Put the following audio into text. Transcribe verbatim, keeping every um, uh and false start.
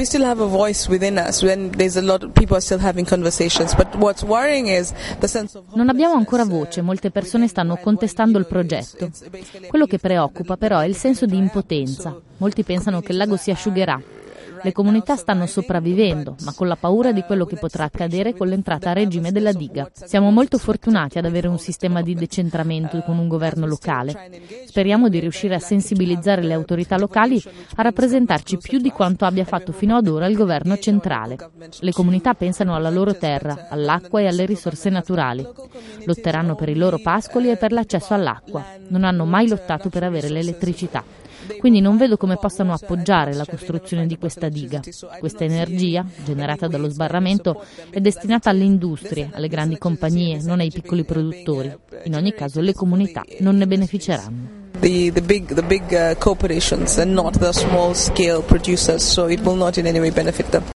still have a voice within us when there's a lot of people are still having conversations, but what's worrying is the sense of Non abbiamo ancora voce, molte persone stanno contestando il progetto. Quello che preoccupa però è il senso di impotenza. Molti pensano che il lago si asciugherà. Le comunità stanno sopravvivendo, ma con la paura di quello che potrà accadere con l'entrata a regime della diga. Siamo molto fortunati ad avere un sistema di decentramento con un governo locale. Speriamo di riuscire a sensibilizzare le autorità locali a rappresentarci più di quanto abbia fatto fino ad ora il governo centrale. Le comunità pensano alla loro terra, all'acqua e alle risorse naturali. Lotteranno per i loro pascoli e per l'accesso all'acqua. Non hanno mai lottato per avere l'elettricità. Quindi non vedo come possano appoggiare la costruzione di questa diga. Questa energia, generata dallo sbarramento, è destinata alle industrie, alle grandi compagnie, non ai piccoli produttori. In ogni caso le comunità non ne beneficeranno. The, the big, the big uh, corporations and not the small scale producers, so it will not in any way benefit them.